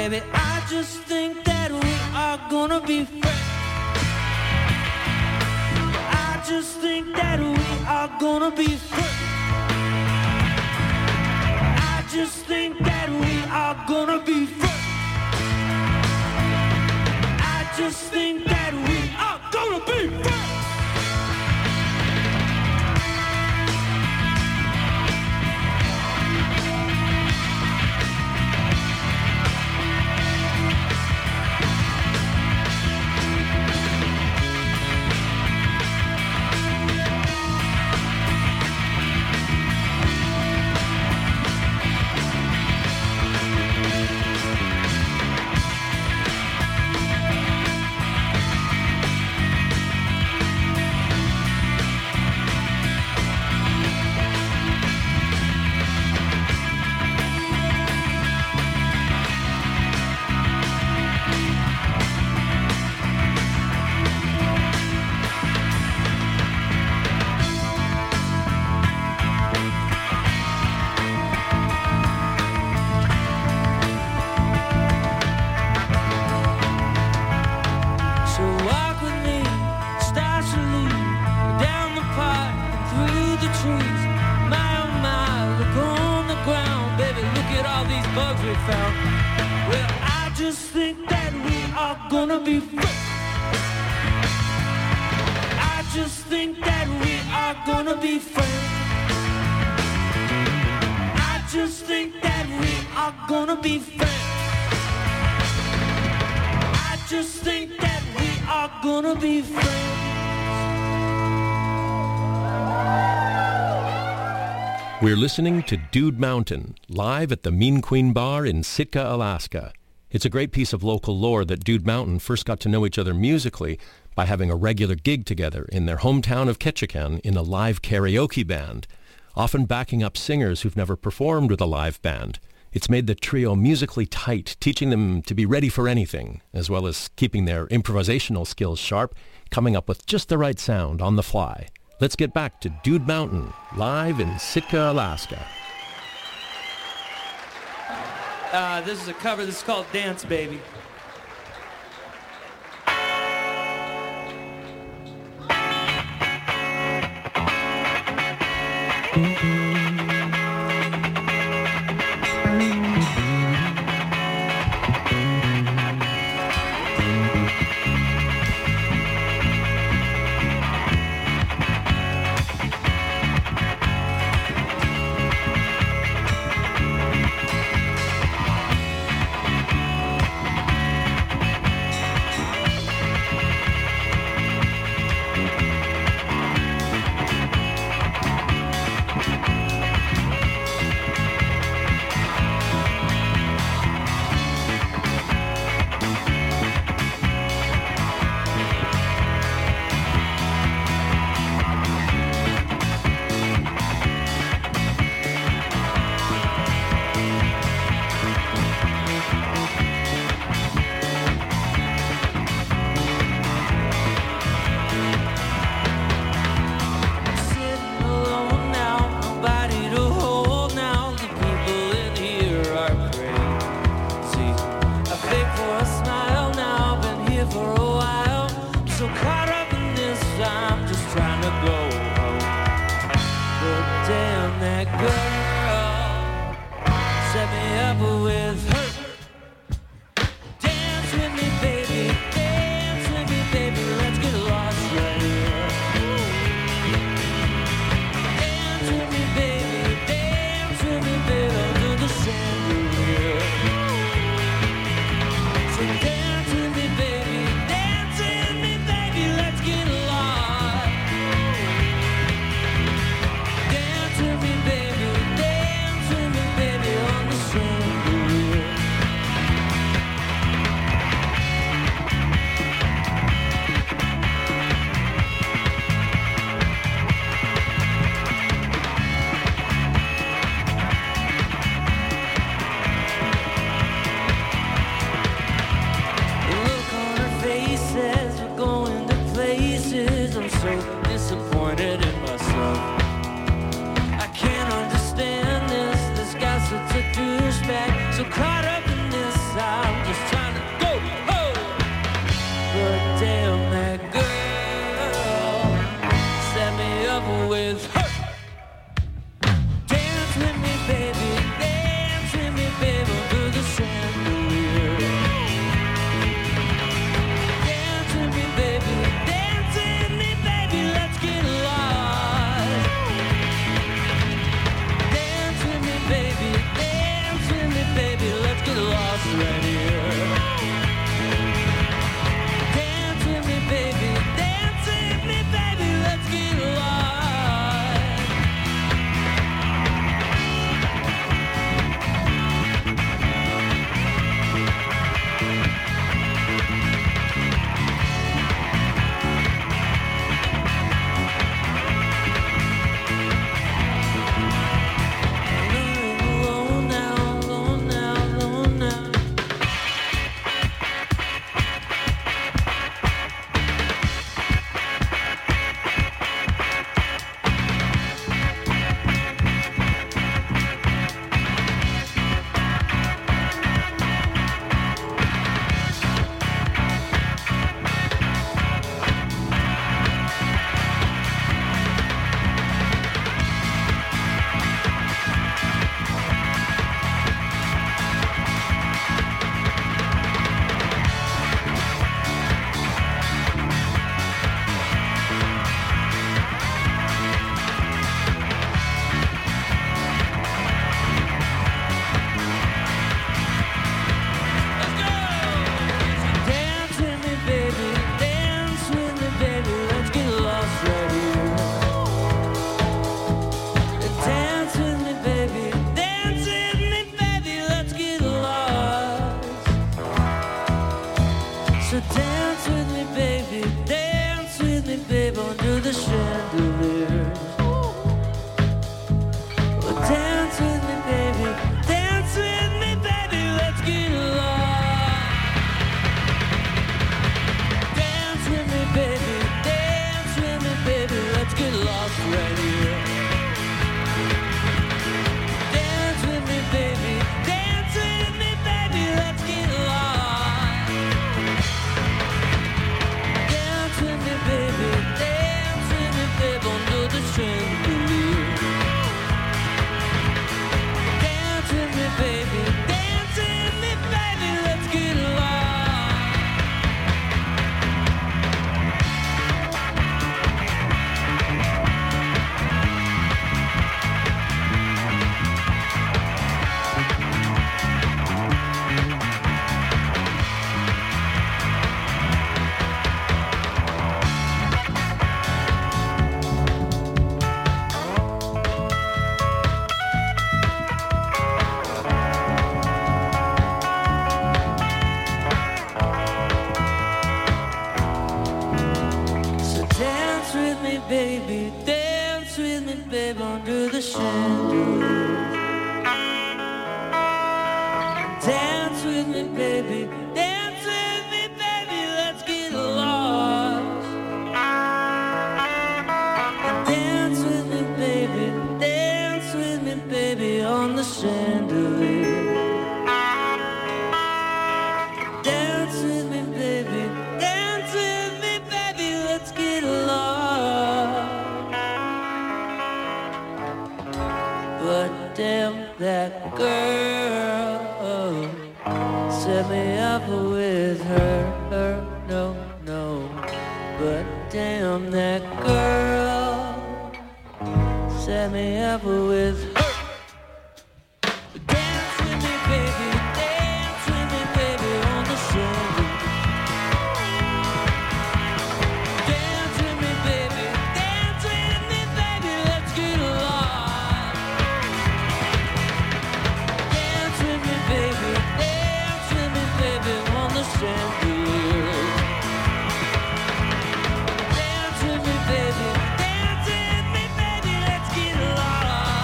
Baby, I just think that we are gonna be friends. I just think that we are gonna be friends. I just think that we are gonna be friends. I just think that we are gonna be friends. We're listening to Dude Mountain, live at the Mean Queen Bar in Sitka, Alaska. It's a great piece of local lore that Dude Mountain first got to know each other musically by having a regular gig together in their hometown of Ketchikan in a live karaoke band, often backing up singers who've never performed with a live band. It's made the trio musically tight, teaching them to be ready for anything, as well as keeping their improvisational skills sharp, coming up with just the right sound on the fly. Let's get back to Dude Mountain, live in Sitka, Alaska. This is a cover. This is called Dance Baby. chandelier. Dance with me, baby. Dance with me, baby. Let's get lost. Dance with me, baby. Dance with me, baby, on the chandelier. Dance with me, baby. Dance with me, baby. Let's get lost. But damn, that girl set me up with her, no, no. But damn, that girl set me up with her. Dance with me, baby. Dance with me, baby, on the chandelier. Dance with me, baby. Dance with me, baby. Let's get lost. Dance with me, baby. Dance with me, baby, on the chandelier. Dance with me, baby. Dance with me, baby. Let's get lost.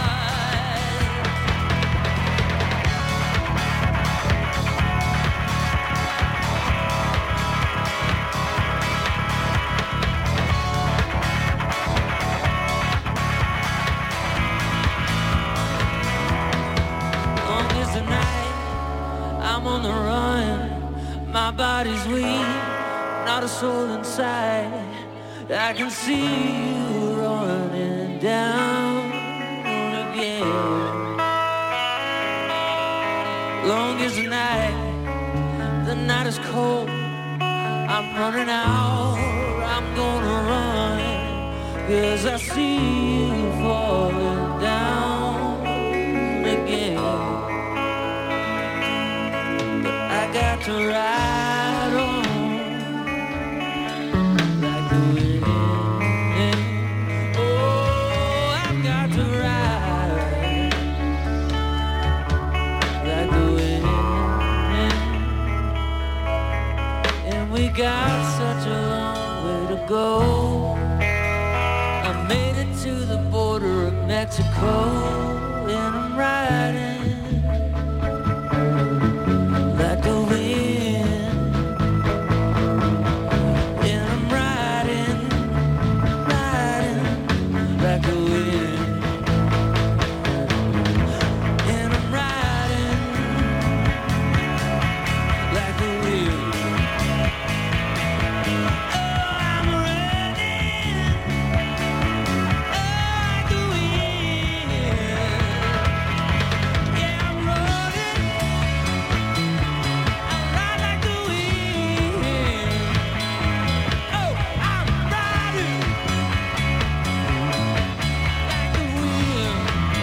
Long as the night I'm on the run, my body's weak, not a soul inside. I can see you running down again. Long as the night is cold, I'm running out, I'm gonna run, 'cause I see you falling down again. But I got to ride on like the wind. Oh, I've got to ride like the wind. And we got such a long way to go. I made it to the border of Mexico, and I'm riding like the wind. And I'm riding like the wind. And I'm riding like the wind. Oh, I'm running like the wind. Yeah, I'm running. I ride like the wind. Oh, I'm riding like the wind.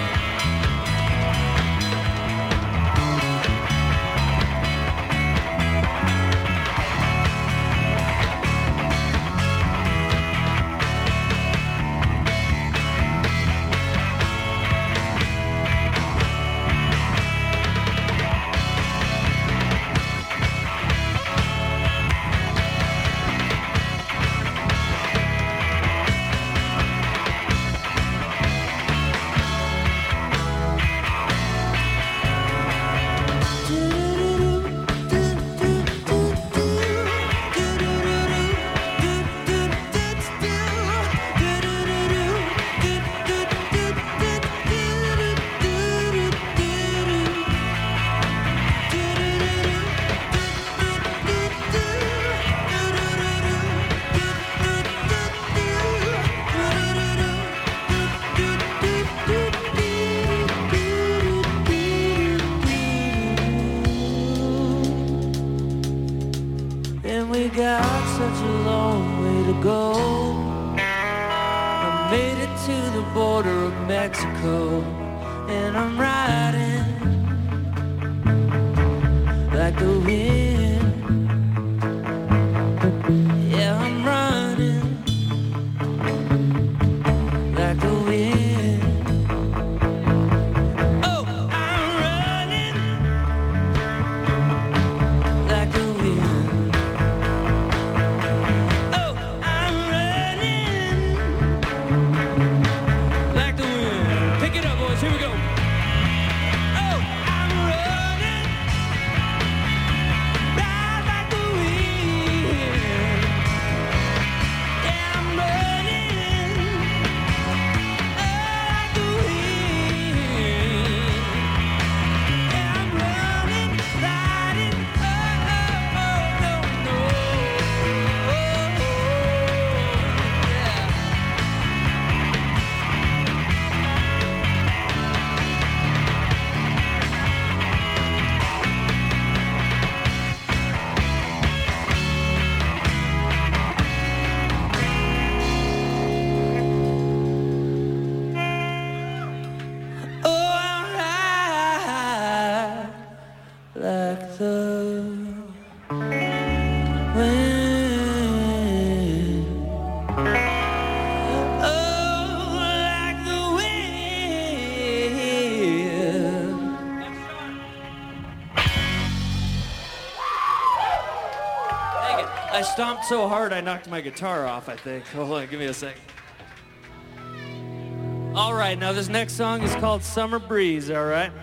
And we got such a long way to go. I made it to the border of Mexico, and I'm riding like the wind. Yeah, I'm running like the wind. Oh, I'm running like the wind. Oh, I'm running like the wind. Pick it up. I stomped so hard I knocked my guitar off, I think. Hold on, give me a sec. All right, now this next song is called Summer Breeze, all right?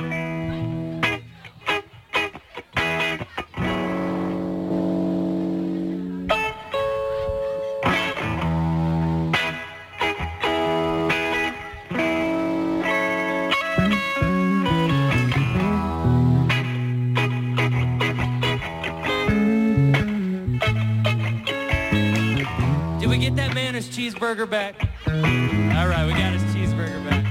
Cheeseburger back. All right, we got his cheeseburger back.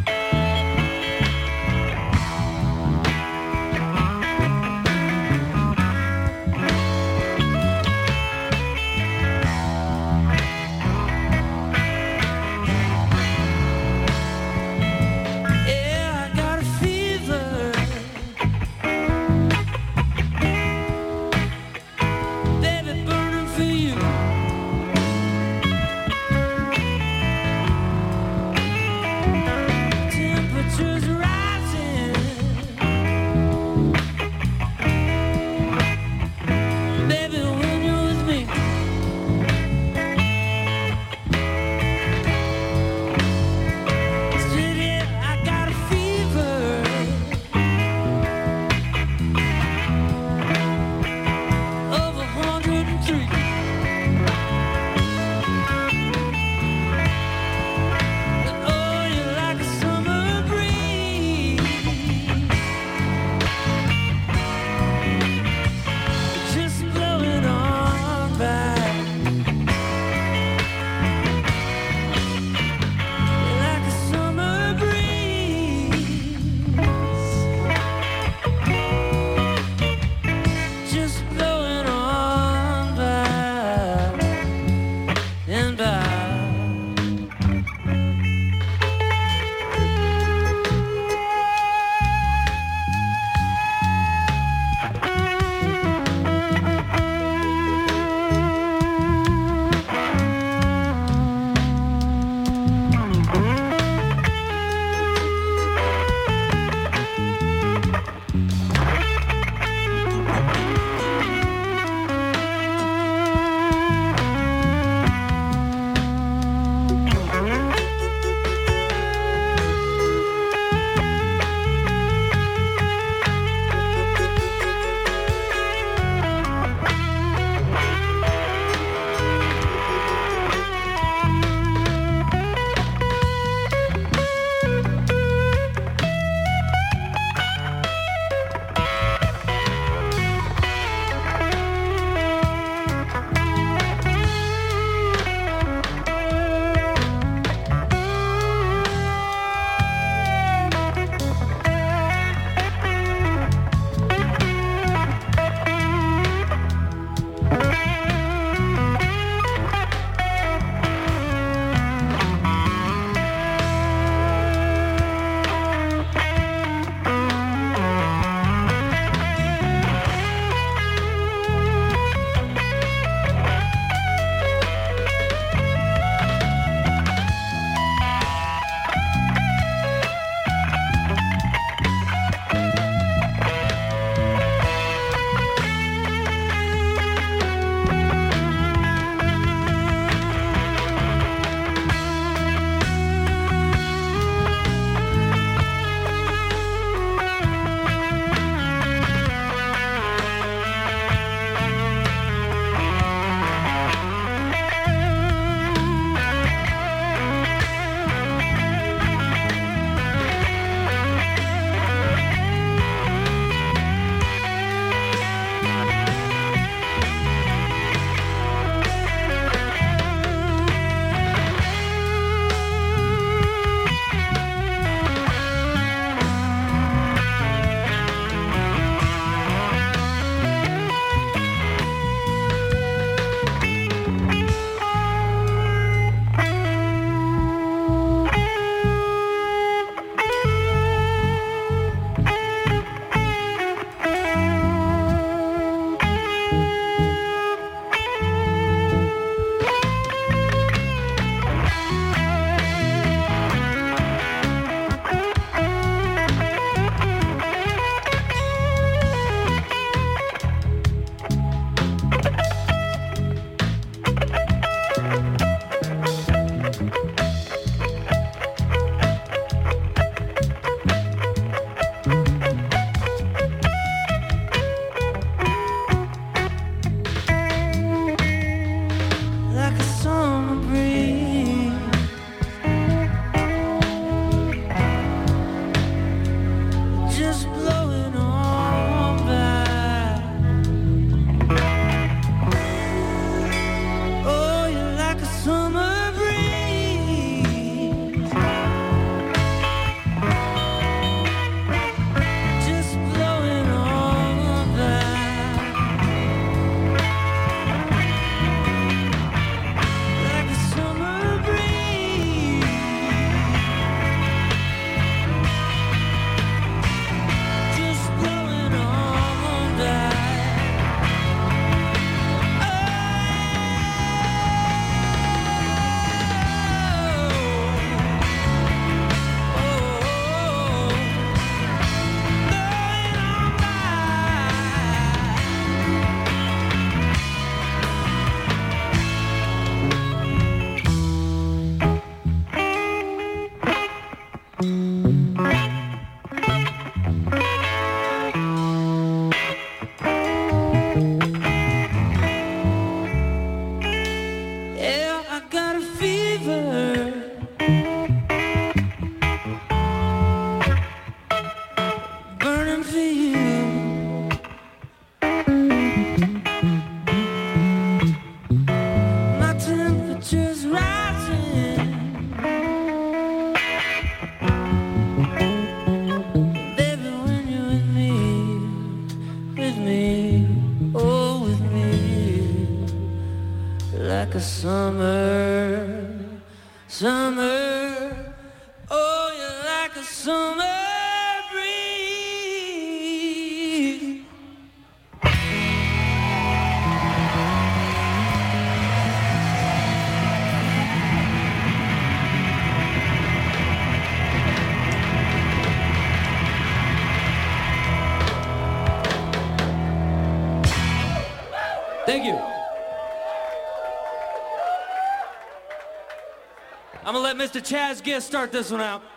Yeah, I got a fever. Baby, burning for you. me, oh, with me, like a summer, oh, you're like a summer breeze. Thank you. I'm gonna let Mr. Chaz Giss start this one out.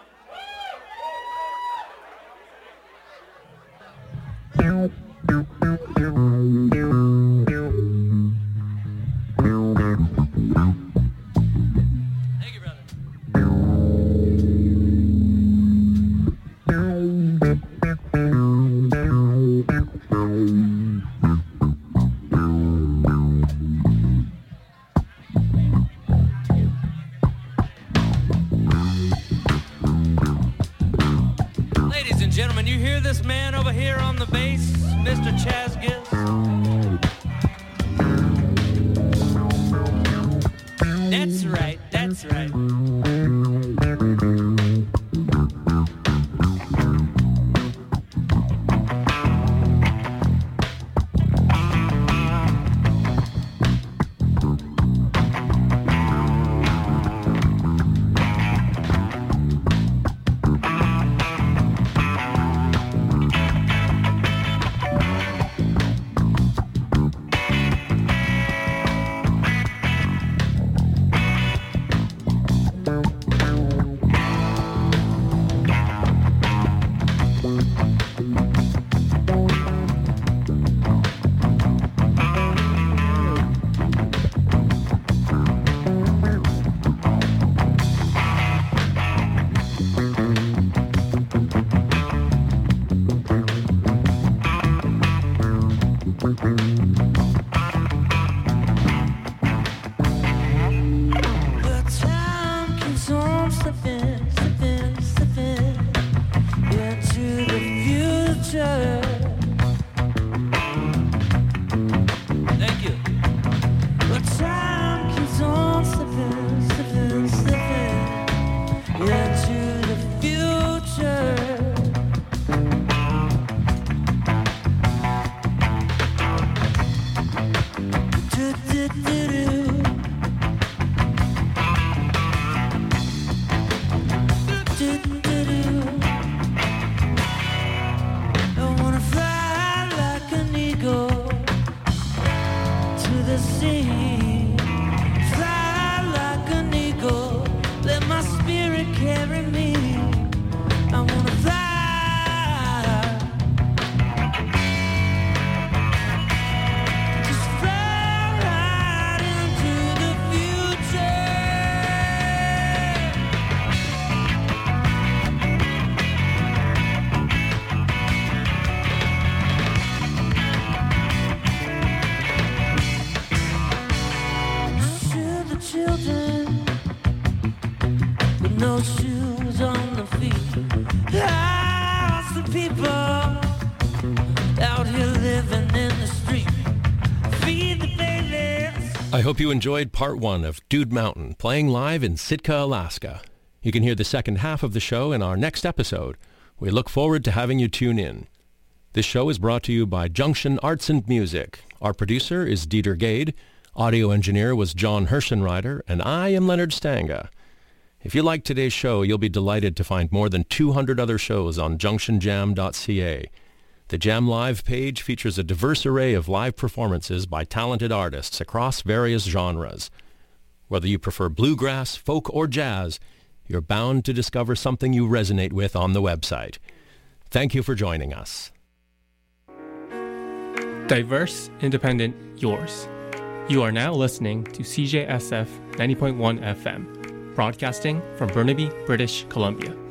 Thank you, brother. Ladies and gentlemen, you hear this man over here on the bass, Mr. Chaz Giss? That's right, that's right. I hope you enjoyed part one of Dude Mountain, playing live in Sitka, Alaska. You can hear the second half of the show in our next episode. We look forward to having you tune in. This show is brought to you by Junction Arts and Music. Our producer is Dieter Gade. Audio engineer was John Herschenreiter, and I am Leonard Stanga. If you like today's show, you'll be delighted to find more than 200 other shows on junctionjam.ca. The Jam Live page features a diverse array of live performances by talented artists across various genres. Whether you prefer bluegrass, folk, or jazz, you're bound to discover something you resonate with on the website. Thank you for joining us. Diverse, independent, yours. You are now listening to CJSF 90.1 FM, broadcasting from Burnaby, British Columbia.